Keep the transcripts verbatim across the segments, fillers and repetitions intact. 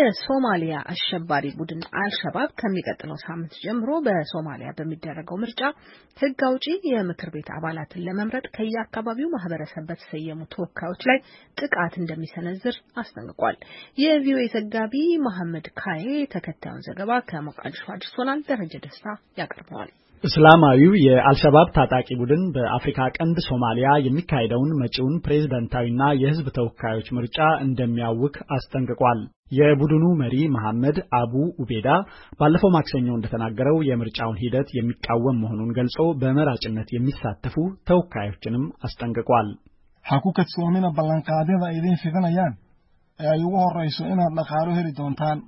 የሶማሊያ አሸባሪ ቡድን አልሸባብ ከሚቀጥለው ሳምንት ጀምሮ በሶማሊያ በሚደረገው ምርጫ ሕግ አውጪ የምክር ቤት አባላትን ለመምረጥ ከየአካባቢው ማህበረሰብ በተሰየሙ ተወካዮች ላይ ጥቃት እንደሚሰነዝር አስጠንቅቋል። የቪኦኤ ዘጋቢ መሐመድ ካዬ ተከታዩን ዘገባ ከሞቃዲሾ አድርሶናል። ደረጀ ደስታ ያቀርበዋል። እስላማዊው የአልሸባብ ታጣቂ ቡድን በአፍሪካ ቀንድ ሶማሊያ የሚካሄደውን መጪውን ፕሬዝዳንታዊና የህዝብ ተወካዮች ምርጫ እንደሚያውክ አስጠንቅቋል። የቡድኑ መሪ መሐመድ አቡ ኡቤዳ ባለፈው ማክሰኞ እንደተናገረው የምርጫውን ሂደት የሚቃወም መሆኑን ገልጾ በመራጭነት የሚሳተፉ ተወካዮችንም አስጠንቅቋል። ሐኩከት ሶሚና ባላንቃደዳ ኢዲን ፊደናያን አዩው ሆራይሶ ኢና ለኻሩ ሄሪ ዶንታን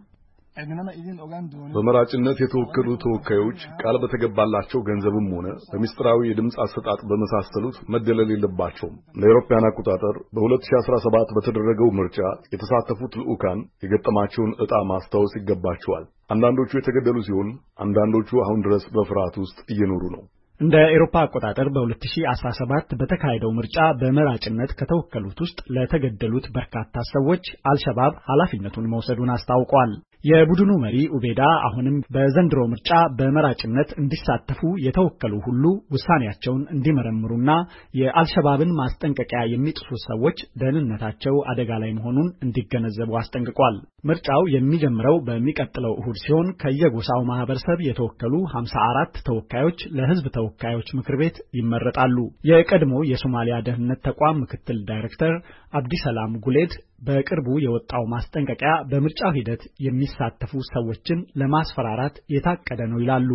በመራጭነት የተወከሉ ተወካዮች ቃል በተገባላቸው ገንዘብም ሆነ በሚስጥራዊ የድምጽ አሰጣጥ በመሳሰሉት መደለል የለባቸውም። ለአውሮፓውያን አቆጣጠር በ2017 በተደረገው ምርጫ የተሳተፉት ልዑካን የገጠማቸውን ዕጣ ማስታወስ ይገባቸዋል። አንዳንዶቹ የተገደሉ ሲሆን አንዳንዶቹ አሁን ድረስ በፍርሃት ውስጥ እየኖሩ ነው። እንደ አውሮፓ አቆጣጠር በ2017 በተካሄደው ምርጫ በመራጭነት ከተወከሉት ውስጥ ለተገደሉት በርካታ ሰዎች አልሸባብ ኃላፊነቱን መውሰዱን አስታውቋል። የቡድኑ መሪ ኡቤዳ አሁንም በዘንድሮ ምርጫ በመራጭነት እንዲሳተፉ የተወከሉ ሁሉ ውሳኔያቸውን እንዲመረምሩና የአልሸባብን ማስጠንቀቂያ የሚጥሱ ሰዎች ደህንነታቸው አደጋ ላይ መሆኑን እንዲገነዘቡ አስጠንቅቋል። ምርጫው የሚጀምረው በሚቀጥለው እሁድ ሲሆን ከየጎሳው ማህበረሰብ የተወከሉ ሃምሳ አራት ተወካዮች ለህዝብ ተወካዮች ምክር ቤት ይመረጣሉ። የቀድሞ የሶማሊያ ደህንነት ተቋም ምክትል ዳይሬክተር አብዲሰላም ጉሌድ በቅርቡ የወጣው ማስጠንቀቂያ በምርጫው ሂደት የሚሳተፉ ሰዎችን ለማስፈራራት የታቀደ ነው ይላሉ።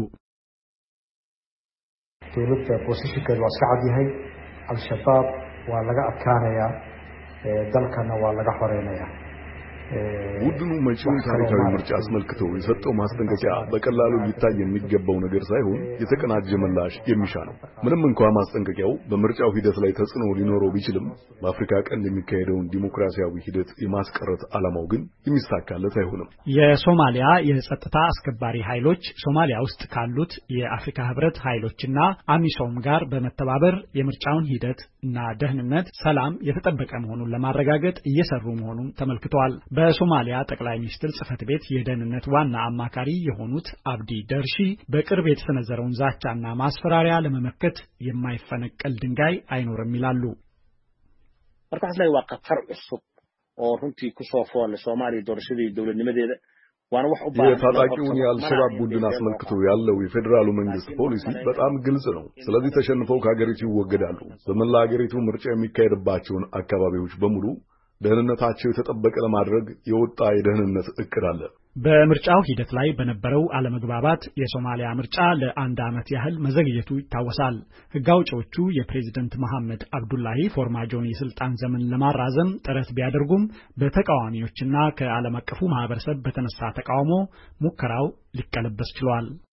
ቱሩት ፖሲሽከል ዋስዓዲhay አልሸባብ ወላጋ አካራያ dalkana waa laga xoreynaya ቡድኑ መጪውን ታሪካዊ ምርጫ አስመልክቶ የሰጠው ማስጠንቀቂያ በቀላሉ ሊታይ የሚገባው ነገር ሳይሆን የተቀናጀ ምላሽ የሚሻ ነው። ምንም እንኳን ማስጠንቀቂያው በምርጫው ሂደት ላይ ተጽዕኖ ሊኖረው ቢችልም በአፍሪካ ቀንድ የሚካሄደውን ዲሞክራሲያዊ ሂደት የማስቀረት ዓላማው ግን የሚሳካለት አይሆንም። የሶማሊያ የጸጥታ አስከባሪ ኃይሎች ሶማሊያ ውስጥ ካሉት የአፍሪካ ህብረት ኃይሎችና አሚሶም ጋር በመተባበር የምርጫውን ሂደት እና ደህንነት ሰላም የተጠበቀ መሆኑን ለማረጋገጥ እየሰሩ መሆኑን ተመልክቷል። በሶማሊያ ጠቅላይ ሚኒስትር ጽፈት ቤት የደህንነት ዋና አማካሪ የሆኑት አብዲ ደርሺ በቅርብ የተሰነዘረውን ዛቻና ማስፈራሪያ ለመመከት የማይፈነቀል ድንጋይ አይኖርም ይላሉ። markaas ላይ waqtar cusub oo runtii ku soo fool Soomaaliya doorashadii dawladnimadeeda waana wax u baahan የታጣቂውን የአልሸባብ ቡድን አስመልክቶ ያለው የፌደራሉ መንግስት ፖሊሲ በጣም ግልጽ ነው። ስለዚህ ተሸንፈው ከሀገሪቱ ይወገዳሉ። በመላ ሀገሪቱ ምርጫ የሚካሄድባቸውን አካባቢዎች በሙሉ ደህንነታቸው የተጠበቀ ለማድረግ የወጣ የደህንነት እቅድ አለ። በምርጫው ሂደት ላይ በነበረው አለመግባባት የሶማሊያ ምርጫ ለአንድ ዓመት ያህል መዘግየቱ ይታወሳል። ሕግ አውጪዎቹ የፕሬዝዳንት መሐመድ አብዱላሂ ፎርማጆን የስልጣን ዘመን ለማራዘም ጥረት ቢያደርጉም በተቃዋሚዎችና ከዓለም አቀፉ ማህበረሰብ በተነሳ ተቃውሞ ሙከራው ሊቀለበስ ችሏል።